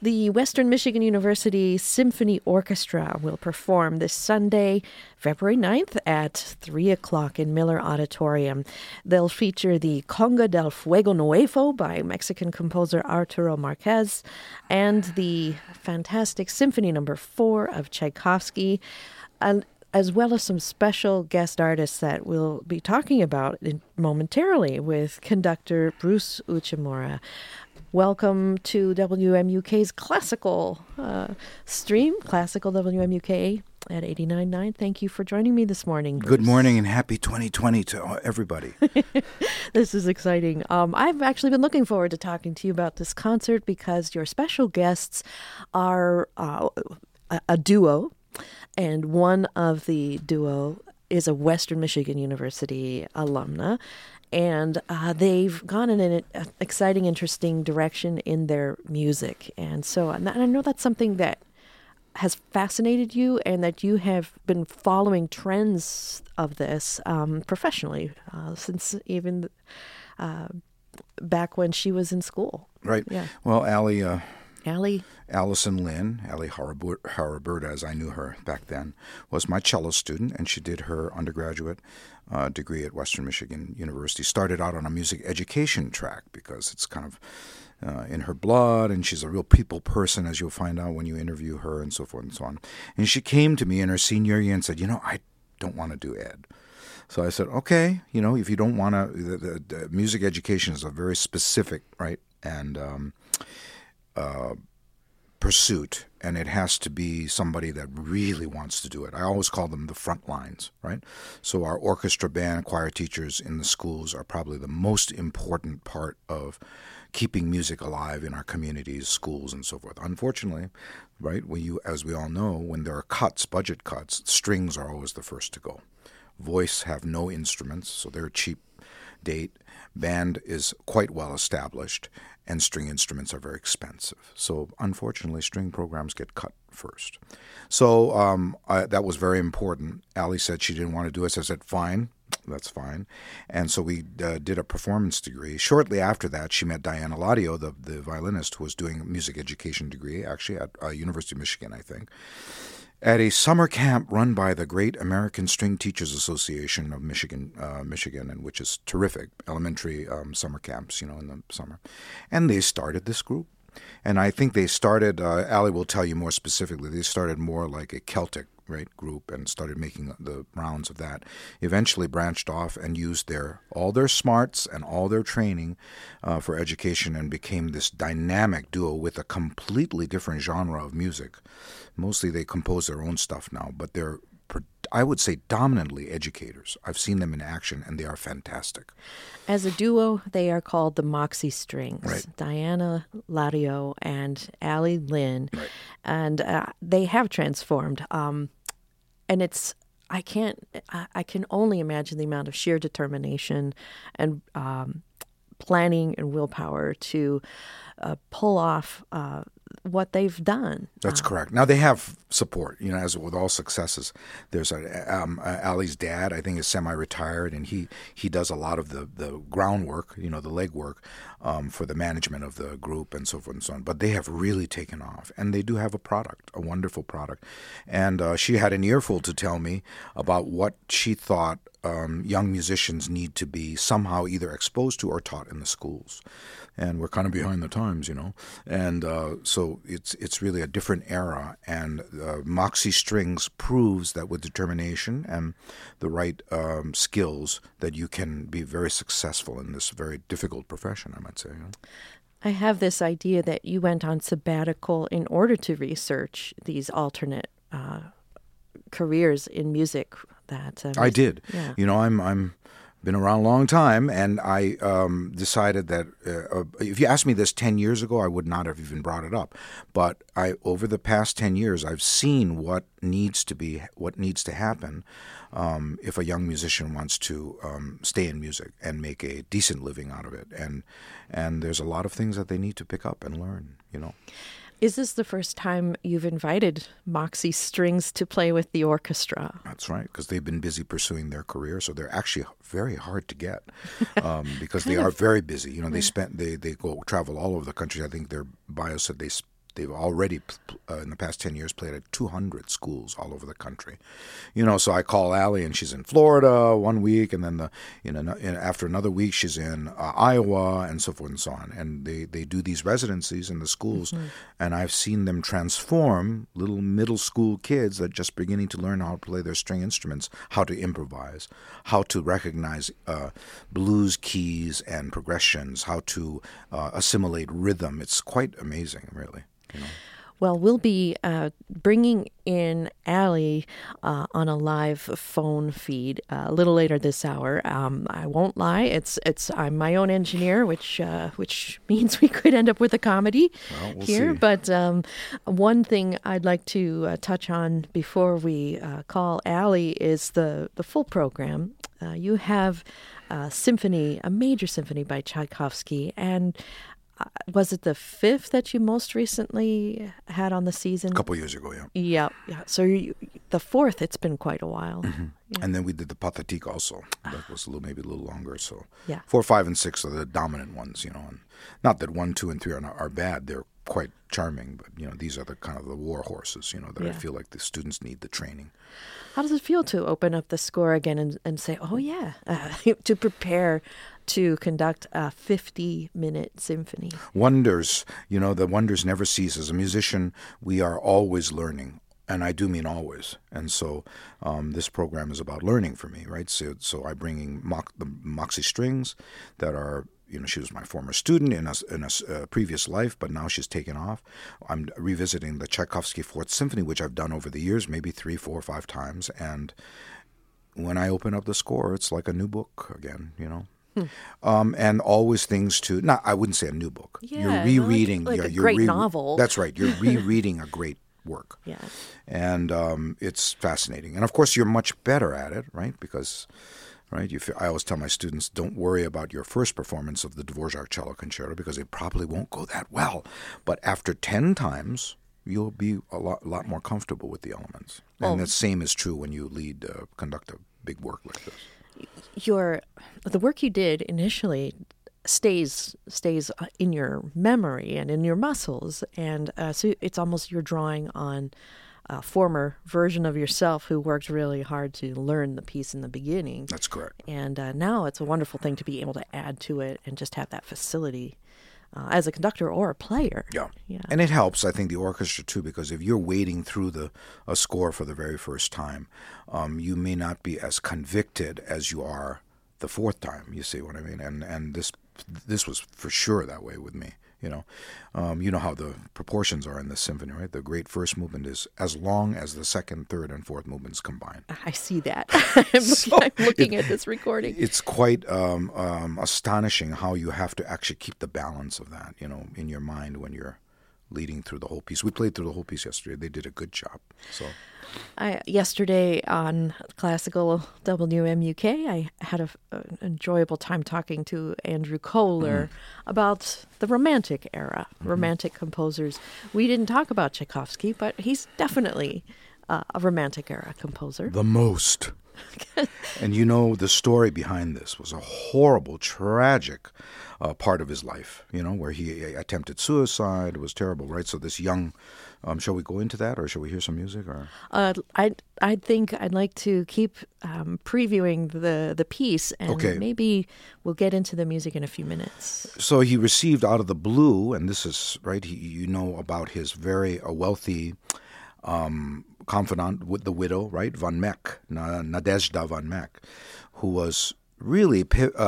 The Western Michigan University Symphony Orchestra will perform this Sunday, February 9th at 3 o'clock in Miller Auditorium. They'll feature the Conga del Fuego Nuevo by Mexican composer Arturo Marquez and the fantastic Symphony No. 4 of Tchaikovsky, as well as some special guest artists that we'll be talking about momentarily with conductor Bruce Uchimura. Welcome to WMUK's classical stream, Classical WMUK at 89.9. Thank you for joining me this morning, Bruce. Good morning and happy 2020 to everybody. This is exciting. I've actually been looking forward to talking to you about this concert because your special guests are a duo, and one of the duo is a Western Michigan University alumna. And they've gone in an exciting, interesting direction in their music. And so and I know that's something that has fascinated you and that you have been following trends of this professionally since even back when she was in school. Right. Yeah. Well, Allison Lynn Harabert, as I knew her back then, was my cello student, and she did her undergraduate degree at Western Michigan University. Started out on a music education track because it's kind of in her blood, and she's a real people person, as you'll find out when you interview her, and so forth and so on. And she came to me in her senior year and said, I don't want to do ed. So I said, okay, if you don't want to, the music education is a very specific, right, and pursuit, and it has to be somebody that really wants to do it. I always call them the front lines, right? So our orchestra, band, choir teachers in the schools are probably the most important part of keeping music alive in our communities, schools, and so forth. Unfortunately, right, as we all know, when there are cuts, budget cuts, strings are always the first to go. Voice have no instruments, so they're a cheap date. Band is quite well established, and string instruments are very expensive. So unfortunately, string programs get cut first. So that was very important. Allie said she didn't want to do it, so I said, fine, that's fine. And so we did a performance degree. Shortly after that, she met Diana Ladio, the violinist, who was doing a music education degree, actually at University of Michigan, I think, at a summer camp run by the Great American String Teachers Association of Michigan, and which is terrific, elementary summer camps, in the summer. And they started this group. And I think they started, Allie will tell you more specifically, they started more like a Celtic, group and started making the rounds of that. Eventually branched off and used all their smarts and all their training for education and became this dynamic duo with a completely different genre of music. Mostly they compose their own stuff now, but they're, I would say, dominantly educators. I've seen them in action, and they are fantastic. As a duo, they are called the Moxie Strings, right. Diana Ladio and Allie Lynn, right. And they have transformed. And I can only imagine the amount of sheer determination and planning and willpower to pull off what they've done. That's correct. Now, they have support, as with all successes. There's Allie's dad, I think, is semi-retired, and he does a lot of the groundwork, the legwork for the management of the group and so forth and so on. But they have really taken off, and they do have a wonderful product. And she had an earful to tell me about what she thought young musicians need to be somehow either exposed to or taught in the schools. And we're kind of behind the times, And so it's really a different era. And Moxie Strings proves that with determination and the right skills that you can be very successful in this very difficult profession, I might say. I have this idea that you went on sabbatical in order to research these alternate careers in music. I did. Yeah. I'm been around a long time, and I decided that if you asked me this 10 years ago, I would not have even brought it up. But over the past 10 years, I've seen what needs to happen if a young musician wants to stay in music and make a decent living out of it. And there's a lot of things that they need to pick up and learn, Is this the first time you've invited Moxie Strings to play with the orchestra? That's right, because they've been busy pursuing their career, so they're actually very hard to get because they are very busy. They go travel all over the country. I think their bio said they they've already in the past 10 years played at 200 schools all over the country. So I call Allie, and she's in Florida one week, and then after another week she's in Iowa, and so forth and so on. And they do these residencies in the schools, and I've seen them transform little middle school kids that are just beginning to learn how to play their string instruments, how to improvise, how to recognize blues keys and progressions, how to assimilate rhythm. It's quite amazing, really. Well, we'll be bringing in Allie on a live phone feed a little later this hour. I won't lie; I'm my own engineer, which means we could end up with a comedy here. See. But one thing I'd like to touch on before we call Allie is the full program. You have a major symphony by Tchaikovsky, and was it the fifth that you most recently had on the season? A couple years ago, yeah. Yeah. So the fourth, it's been quite a while. Mm-hmm. Yeah. And then we did the Pathétique also. That was maybe a little longer. So yeah. 4, 5, and 6 are the dominant ones, And not that 1, 2, and 3 are bad. They're quite charming, but these are the kind of the war horses, that I feel like the students need the training. How does it feel to open up the score again and say, oh yeah, to prepare to conduct a 50-minute symphony? Wonders, the wonders never cease. As a musician, we are always learning. And I do mean always. And so this program is about learning for me, right? So I bring in the Moxie strings that are, she was my former student in a previous life, but now she's taken off. I'm revisiting the Tchaikovsky Fourth Symphony, which I've done over the years, maybe 3, 4, 5 times. And when I open up the score, it's like a new book again, and always things I wouldn't say a new book. Yeah, you're rereading. like a great novel. That's right. You're rereading a great work. Yeah. And it's fascinating. And of course, you're much better at it, right? Because, right, I always tell my students, don't worry about your first performance of the Dvorak Cello Concerto because it probably won't go that well. But after 10 times, you'll be a lot more comfortable with the elements. And the same is true when you conduct a big work like this. The work you did initially stays in your memory and in your muscles, and so it's almost you're drawing on a former version of yourself who worked really hard to learn the piece in the beginning. That's correct. And now it's a wonderful thing to be able to add to it and just have that facility as a conductor or a player. Yeah. And it helps, I think, the orchestra too, because if you're wading through a score for the very first time, you may not be as convicted as you are the fourth time. You see what I mean? And this was for sure that way with me. You know how the proportions are in this symphony, right? The great first movement is as long as the second, third, and fourth movements combined. I see that. I'm looking at this recording. It's quite astonishing how you have to actually keep the balance of that, in your mind when you're leading through the whole piece. We played through the whole piece yesterday. They did a good job. So. Yesterday on Classical WMUK, I had an enjoyable time talking to Andrew Kohler about the Romantic era, Romantic composers. We didn't talk about Tchaikovsky, but he's definitely a Romantic era composer. The most. And the story behind this was a horrible, tragic part of his life, where he attempted suicide. It was terrible, right? So this young... shall we go into that, or shall we hear some music? Or I think I'd like to keep previewing the piece, and maybe we'll get into the music in a few minutes. So he received out of the blue, and this is right. About his very wealthy confidant with the widow, right, Van Meck, Nadezhda Van Meck, who was really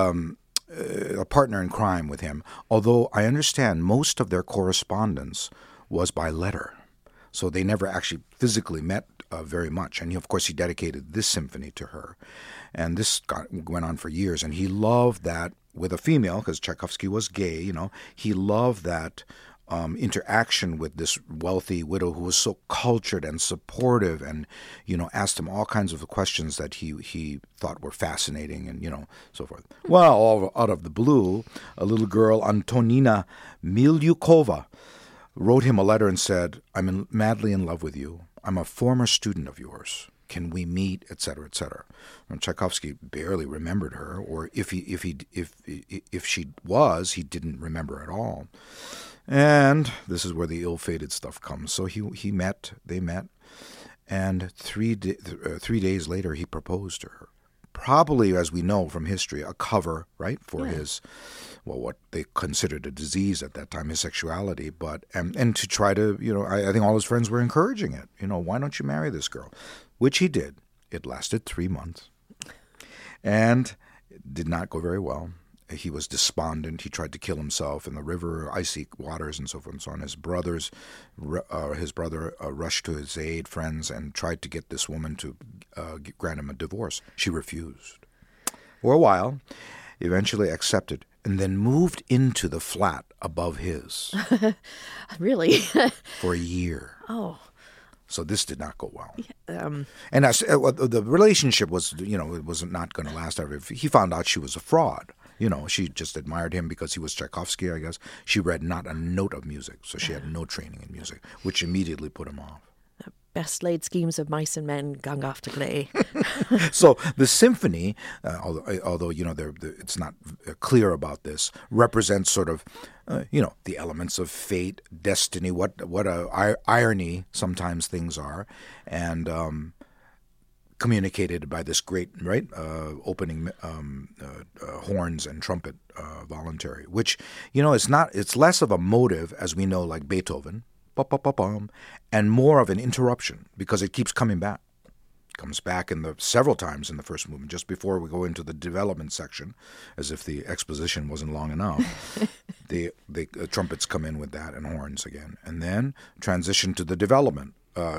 a partner in crime with him. Although I understand most of their correspondence was by letter. So they never actually physically met very much. And, of course, he dedicated this symphony to her. And this went on for years. And he loved that with a female, because Tchaikovsky was gay, he loved that interaction with this wealthy widow who was so cultured and supportive and, asked him all kinds of questions that he thought were fascinating and, so forth. Well, all out of the blue, a little girl, Antonina Milyukova, wrote him a letter and said, I'm madly in love with you. I'm a former student of yours. Can we meet, etc., etc. And Tchaikovsky barely remembered her, or if she was, he didn't remember at all. And this is where the ill-fated stuff comes. So they met, and 3 days later he proposed to her. Probably, as we know from history, a cover, right, for his, what they considered a disease at that time, his sexuality. But and to try to, I think all his friends were encouraging it. Why don't you marry this girl? Which he did. It lasted 3 months, and it did not go very well. He was despondent. He tried to kill himself in the river, icy waters, and so forth and so on. His brother rushed to his aid, friends, and tried to get this woman to grant him a divorce. She refused. For a while, eventually accepted, and then moved into the flat above his. Really? For a year. Oh. So this did not go well. And the relationship was, it was not going to last ever. He found out she was a fraud. She just admired him because he was Tchaikovsky, I guess. She read not a note of music, so she had no training in music, which immediately put him off. Best laid schemes of mice and men gang off to play. So the symphony, although it's not clear about this, represents sort of, the elements of fate, destiny, what irony sometimes things are, and communicated by this great, opening horns and trumpet voluntary, which, it's less of a motive, as we know, like Beethoven, and more of an interruption, because it keeps coming back. It comes back several times in the first movement, just before we go into the development section, as if the exposition wasn't long enough. the trumpets come in with that and horns again, and then transition to the development.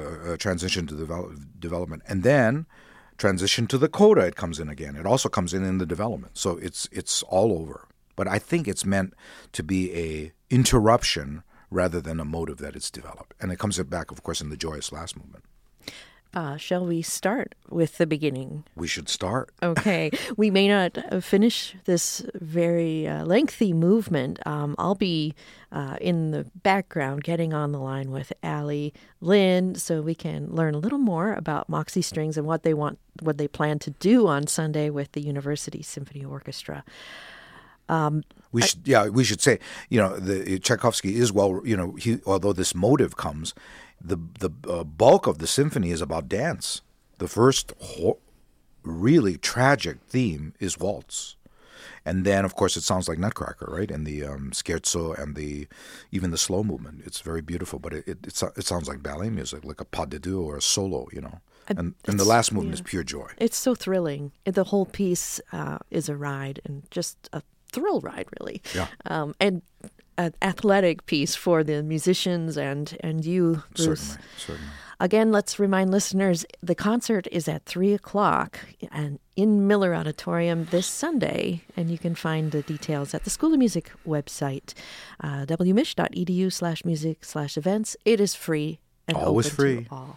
Development, and then transition to the coda. It comes in again. It also comes in the development. So it's all over. But I think it's meant to be a interruption rather than a motive that it's developed. And it comes back, of course, in the joyous last movement. Shall we start with the beginning? We should start. Okay. We may not finish this very lengthy movement. I'll be in the background getting on the line with Allie Lynn so we can learn a little more about Moxie Strings and what they plan to do on Sunday with the University Symphony Orchestra. We should say, the Tchaikovsky is although this motive comes, the bulk of the symphony is about dance. The first really tragic theme is waltz. And then, of course, it sounds like Nutcracker, right? And the scherzo and even the slow movement. It's very beautiful, but it sounds like ballet music, like a pas de deux or a solo, And the last movement is pure joy. It's so thrilling. The whole piece is a ride, and just a thrill ride, really. Yeah. And an athletic piece for the musicians and you, Bruce. Certainly. Again, let's remind listeners, the concert is at 3:00 and in Miller Auditorium this Sunday, and you can find the details at the School of Music website, wmich.edu/music/events. It is free and always open free to all.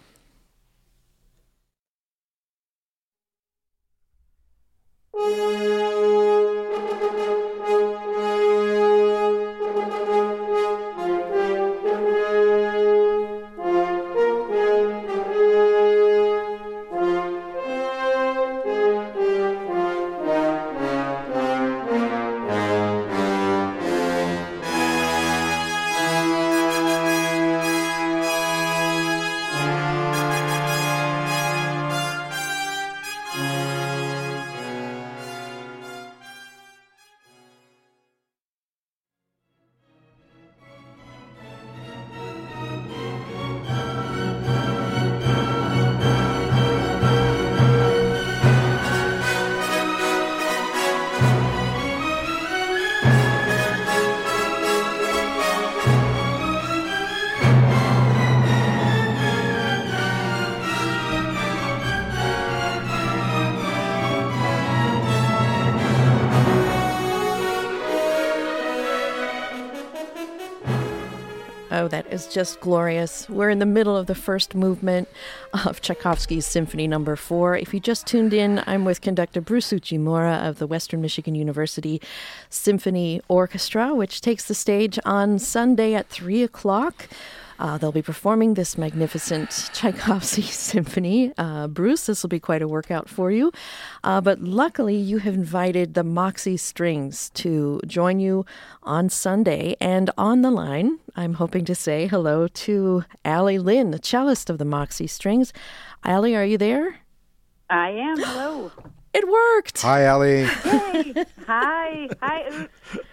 Oh, that is just glorious. We're in the middle of the first movement of Tchaikovsky's Symphony No. 4. If you just tuned in, I'm with conductor Bruce Uchimura of the Western Michigan University Symphony Orchestra, which takes the stage on Sunday at 3:00. They'll be performing this magnificent Tchaikovsky symphony. Bruce, this will be quite a workout for you. But luckily, you have invited the Moxie Strings to join you on Sunday. And on the line, I'm hoping to say hello to Allie Lynn, the cellist of the Moxie Strings. Allie, are you there? I am. Hello. It worked. Hi, Allie. Hey. Hi. Hi.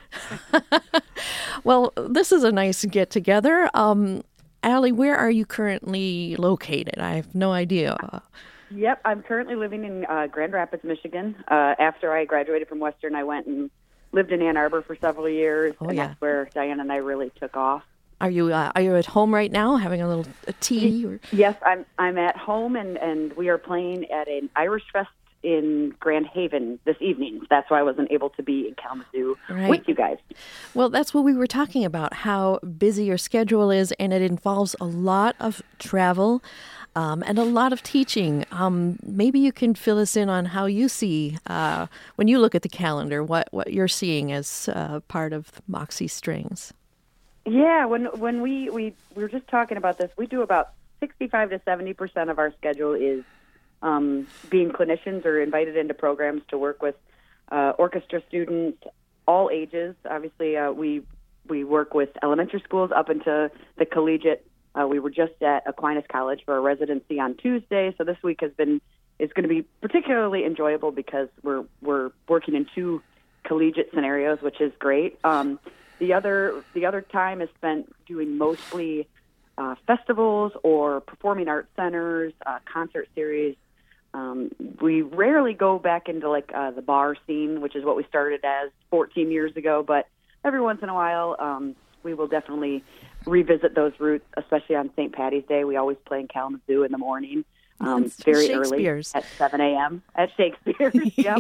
Well, this is a nice get-together. Allie, where are you currently located? I have no idea. Yep, I'm currently living in Grand Rapids, Michigan. After I graduated from Western, I went and lived in Ann Arbor for several years, that's where Diane and I really took off. Are you at home right now, having a little tea? Or? Yes, I'm at home, and we are playing at an Irish Fest in Grand Haven this evening. That's why I wasn't able to be in Kalamazoo with you guys. Well, that's what we were talking about, how busy your schedule is, and it involves a lot of travel and a lot of teaching. Maybe you can fill us in on how you see, when you look at the calendar, what you're seeing as part of Moxie Strings. Yeah, when we were just talking about this, we do about 65 to 70% of our schedule is being clinicians or invited into programs to work with orchestra students, all ages. Obviously, we work with elementary schools up into the collegiate. We were just at Aquinas College for a residency on Tuesday, so this week is going to be particularly enjoyable because we're working in two collegiate scenarios, which is great. The other time is spent doing mostly festivals or performing arts centers, concert series. We rarely go back into the bar scene, which is what we started as 14 years ago, but every once in a while we will definitely revisit those roots, especially on St. Patty's Day. We always play in Kalamazoo in the morning, very early at 7 a.m. at Shakespeare's. Yep.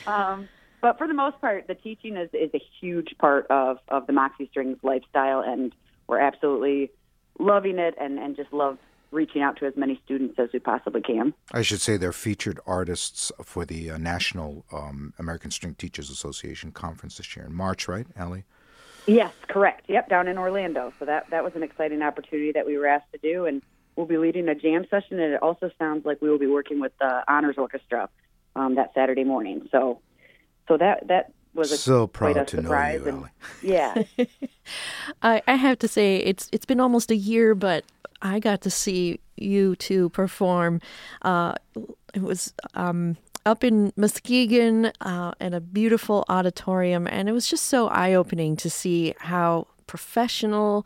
But for the most part, the teaching is a huge part of the Moxie Strings lifestyle, and we're absolutely loving it and just love reaching out to as many students as we possibly can. I should say they're featured artists for the National American String Teachers Association conference this year in March, right, Allie? Yes, correct. Yep, down in Orlando. So that was an exciting opportunity that we were asked to do, and we'll be leading a jam session, and it also sounds like we will be working with the Honors Orchestra that Saturday morning. So that was proud quite a to surprise. know you, Allie. Yeah. I have to say it's been almost a year, but I got to see you two perform. It was up in Muskegon in a beautiful auditorium, and it was just so eye-opening to see how professional,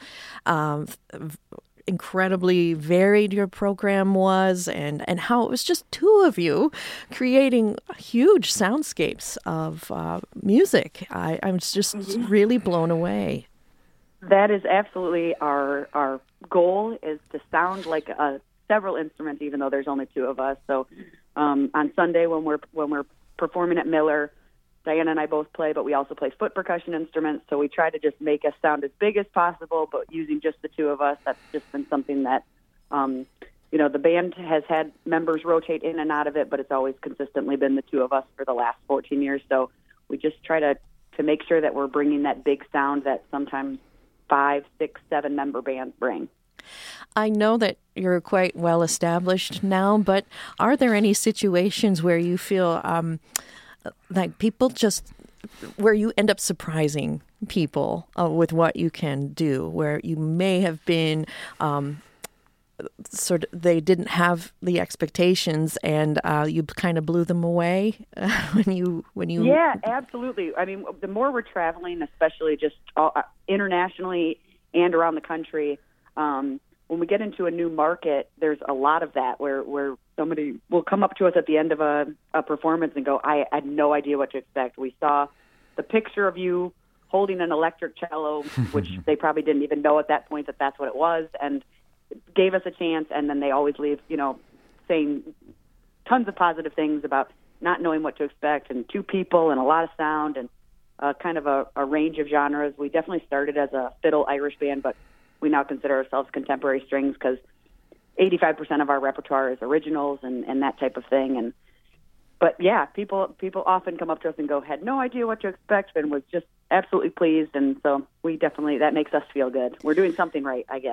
incredibly varied your program was, and how it was just two of you creating huge soundscapes of music. I'm just really blown away. That is absolutely our goal, is to sound like several instruments, even though there's only two of us. So on Sunday when we're performing at Miller, Diana and I both play, but we also play foot percussion instruments. So we try to just make us sound as big as possible, but using just the two of us. That's just been something that the band has had members rotate in and out of it, but it's always consistently been the two of us for the last 14 years. So we just try to make sure that we're bringing that big sound that sometimes 5, 6, 7 member bands bring. I know that you're quite well established now, but are there any situations where you feel like people where you end up surprising people with what you can do, where you may have been they didn't have the expectations and you kind of blew them away when you Yeah, absolutely. I mean, the more we're traveling, especially just internationally and around the country, when we get into a new market, there's a lot of that where somebody will come up to us at the end of a performance and go, I had no idea what to expect. We saw the picture of you holding an electric cello, which they probably didn't even know at that point that that's what it was, and gave us a chance, and then they always leave, saying tons of positive things about not knowing what to expect, and two people and a lot of sound and kind of a range of genres. We definitely started as a fiddle Irish band, but we now consider ourselves contemporary strings because 85% of our repertoire is originals and that type of thing. But yeah, people often come up to us and go, had no idea what to expect, and was just absolutely pleased. And so that makes us feel good. We're doing something right, I guess.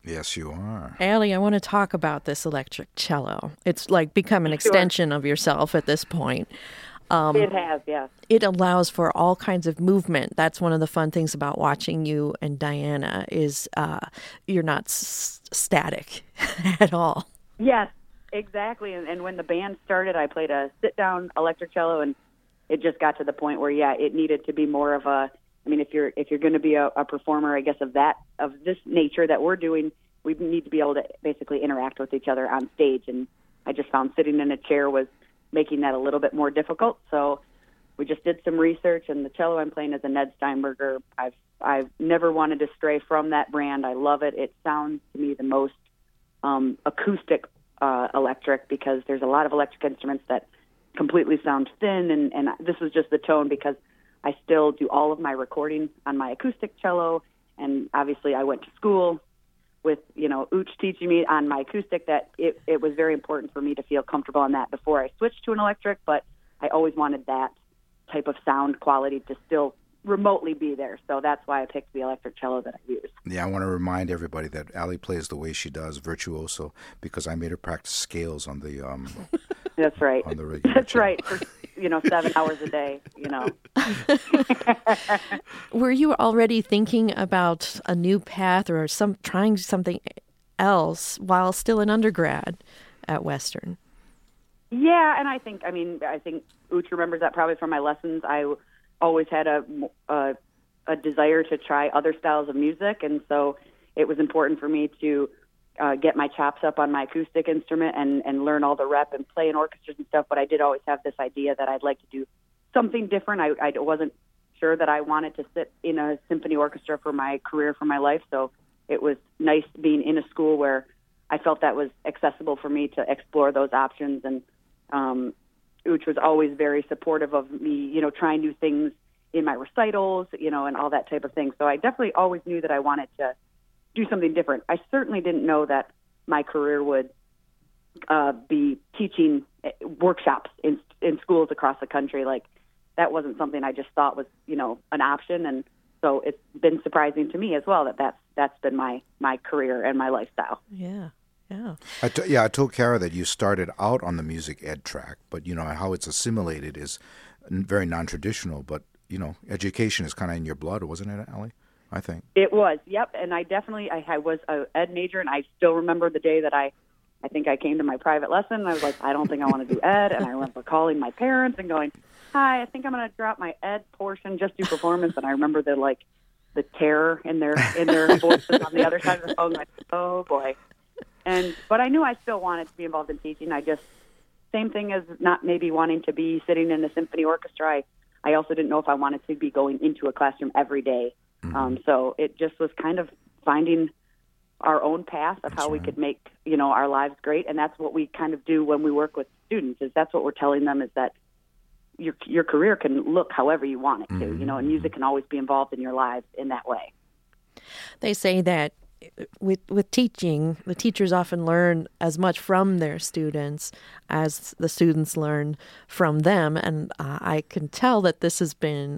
Yes, you are. Allie, I want to talk about this electric cello. It's like become an extension of yourself at this point. It has, yes. It allows for all kinds of movement. That's one of the fun things about watching you and Diana is you're not static at all. Yes, exactly. And when the band started, I played a sit-down electric cello, and it just got to the point where, it needed to be more of a. I mean, if you're going to be a performer, I guess of this nature that we're doing, we need to be able to basically interact with each other on stage. And I just found sitting in a chair was making that a little bit more difficult. So we just did some research, and the cello I'm playing is a Ned Steinberger. I've never wanted to stray from that brand. I love it. It sounds to me the most acoustic electric, because there's a lot of electric instruments that completely sound thin, and this was just the tone because I still do all of my recording on my acoustic cello, and obviously I went to school with, Ooch teaching me on my acoustic, that it was very important for me to feel comfortable on that before I switched to an electric, but I always wanted that type of sound quality to still remotely be there. So that's why I picked the electric cello that I use. Yeah, I want to remind everybody that Allie plays the way she does, virtuoso, because I made her practice scales on the That's right. on the regular That's cello. right. For 7 hours a day, Were you already thinking about a new path or trying something else while still an undergrad at Western? Yeah, and I think Ooch remembers that probably from my lessons. I always had a desire to try other styles of music, and so it was important for me to get my chops up on my acoustic instrument and learn all the rep and play in orchestras and stuff. But I did always have this idea that I'd like to do something different. I wasn't sure that I wanted to sit in a symphony orchestra for my career, for my life. So it was nice being in a school where I felt that was accessible for me to explore those options. And Ooch was always very supportive of me, trying new things in my recitals, and all that type of thing. So I definitely always knew that I wanted to do something different. I certainly didn't know that my career would be teaching workshops in schools across the country. Like, that wasn't something I just thought was, an option. And so it's been surprising to me as well that's been my career and my lifestyle. Yeah. Yeah. I told Kara that you started out on the music ed track, but how it's assimilated is very non-traditional. But education is kind of in your blood, wasn't it, Allie? I think it was. Yep. And I was an ed major, and I still remember the day that I think I came to my private lesson, and I was like, I don't think I want to do ed. And I remember calling my parents and going, "Hi, I think I'm going to drop my ed portion, just do performance." And I remember the terror in their voices on the other side of the phone. Like, oh boy. But I knew I still wanted to be involved in teaching. Same thing as not maybe wanting to be sitting in a symphony orchestra. I also didn't know if I wanted to be going into a classroom every day. Mm-hmm. So it just was kind of finding our own path of how we could make, our lives great. And that's what we kind of do when we work with students, is that's what we're telling them, is that your career can look however you want it to, and music can always be involved in your lives in that way. They say that with teaching, the teachers often learn as much from their students as the students learn from them. And I can tell that this has been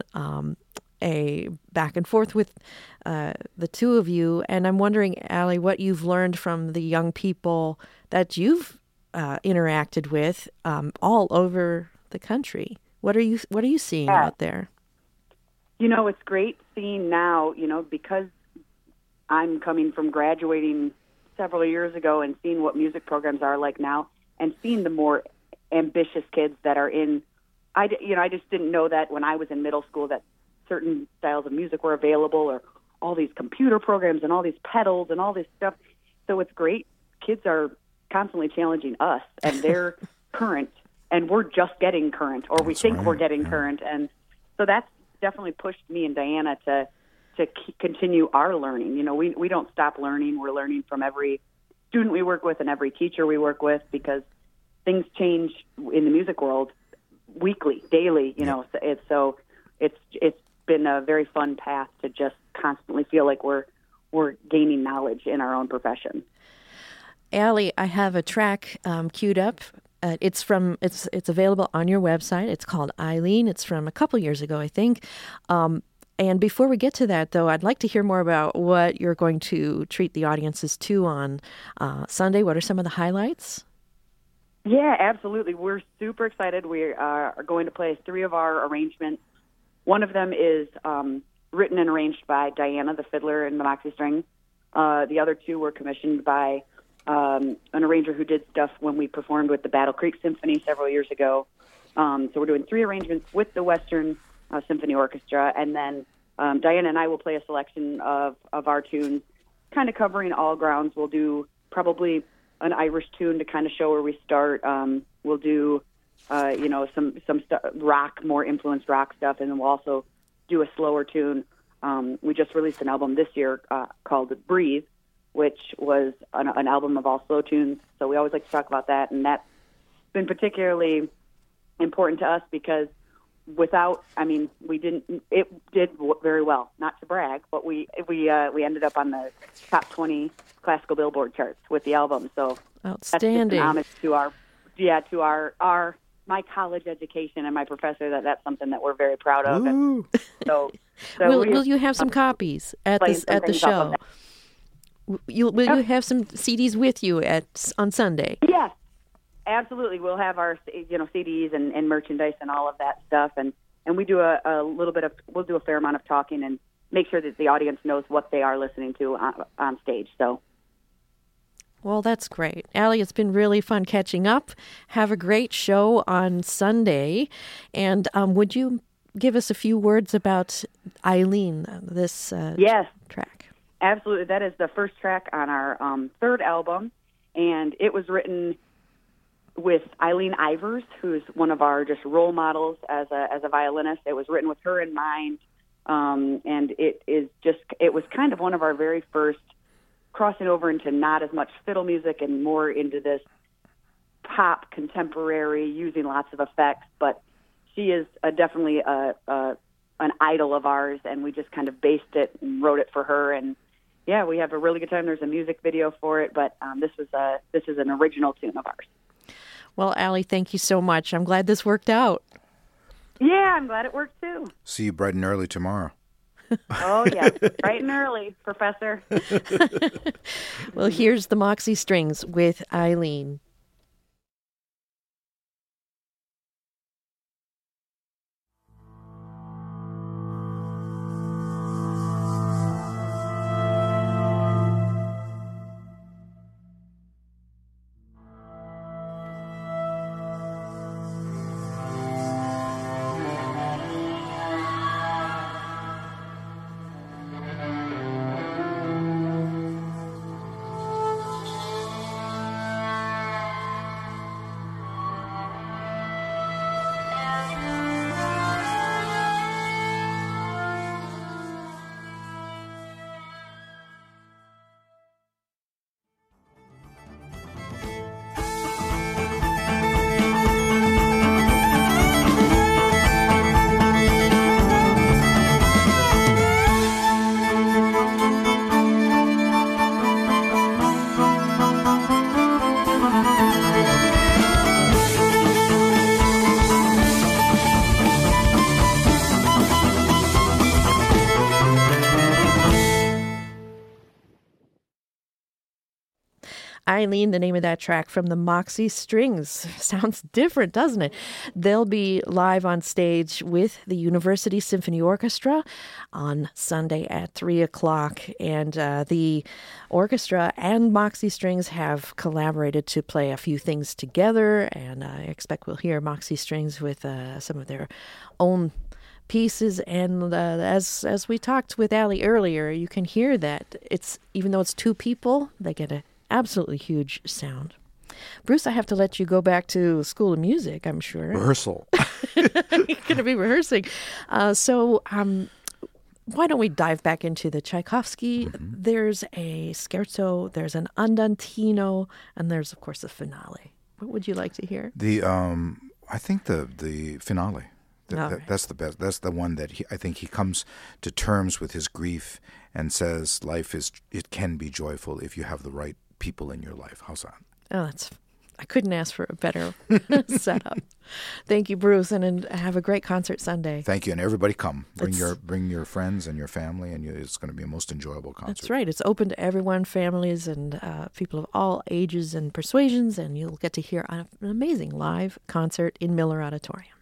a back and forth with the two of you. And I'm wondering, Allie, what you've learned from the young people that you've interacted with all over the country. What are you seeing out there? It's great seeing now, because I'm coming from graduating several years ago and seeing what music programs are like now, and seeing the more ambitious kids that are in. I just didn't know that when I was in middle school that certain styles of music were available, or all these computer programs and all these pedals and all this stuff. So it's great. Kids are constantly challenging us, and they're current, and we're just getting current, or we think we're getting current. And so that's definitely pushed me and Diana to continue our learning. We don't stop learning. We're learning from every student we work with and every teacher we work with, because things change in the music world weekly, daily. So it's been a very fun path to just constantly feel like we're gaining knowledge in our own profession. Allie, I have a track queued up. It's available on your website. It's called Eileen. It's from a couple years ago, I think. And before we get to that, though, I'd like to hear more about what you're going to treat the audiences to on Sunday. What are some of the highlights? Yeah, absolutely. We're super excited. We are going to play 3 of our arrangements. One of them is written and arranged by Diana, the fiddler in the Moxie Strings. The other 2 were commissioned by an arranger who did stuff when we performed with the Battle Creek Symphony several years ago. So we're doing 3 arrangements with the Western Symphony Orchestra, and then Diana and I will play a selection of our tunes, kind of covering all grounds. We'll do probably an Irish tune to kind of show where we start. We'll do, some rock, more influenced rock stuff, and then we'll also do a slower tune. We just released an album this year called Breathe, which was an album of all slow tunes. So we always like to talk about that, and that's been particularly important to us because it did very well. Not to brag, but we ended up on the top 20 classical Billboard charts with the album. So outstanding. That's just an homage to my college education and my professor. That's something that we're very proud of. And so will you have some copies at the show? Will you have some CDs with you on Sunday? Yes. Absolutely. We'll have our, CDs and merchandise and all of that stuff. And we do we'll do a fair amount of talking and make sure that the audience knows what they are listening to on stage. So. Well, that's great. Allie, it's been really fun catching up. Have a great show on Sunday. And would you give us a few words about Eileen, this track? Absolutely. That is the first track on our 3rd album. And it was written with Eileen Ivers, who's one of our just role models as a violinist. It was written with her in mind, and it was kind of one of our very first crossing over into not as much fiddle music and more into this pop contemporary, using lots of effects. But she is definitely an idol of ours, and we just kind of based it and wrote it for her. And yeah, we have a really good time. There's a music video for it, but this is an original tune of ours. Well, Allie, thank you so much. I'm glad this worked out. Yeah, I'm glad it worked too. See you bright and early tomorrow. Oh, yeah, bright and early, Professor. Well, here's the Moxie Strings with Eileen. Eileen, the name of that track from the Moxie Strings. Sounds different, doesn't it? They'll be live on stage with the University Symphony Orchestra on Sunday at 3 o'clock. And the orchestra and Moxie Strings have collaborated to play a few things together. And I expect we'll hear Moxie Strings with some of their own pieces. And as we talked with Allie earlier, you can hear that even though it's 2 people, they get a absolutely huge sound. Bruce, I have to let you go back to School of Music, I'm sure. Rehearsal. You're going to be rehearsing. So why don't we dive back into the Tchaikovsky? Mm-hmm. There's a scherzo, there's an andantino, and there's, of course, a finale. What would you like to hear? I think the finale. Right. That's the best. That's the one that I think he comes to terms with his grief and says it can be joyful if you have the right people in your life. How's that? Oh, that's I couldn't ask for a better setup. Thank you, Bruce, and have a great concert Sunday. Thank you, and everybody come. Bring your friends and your family, and it's going to be a most enjoyable concert. That's right. It's open to everyone, families and people of all ages and persuasions, and you'll get to hear an amazing live concert in Miller Auditorium.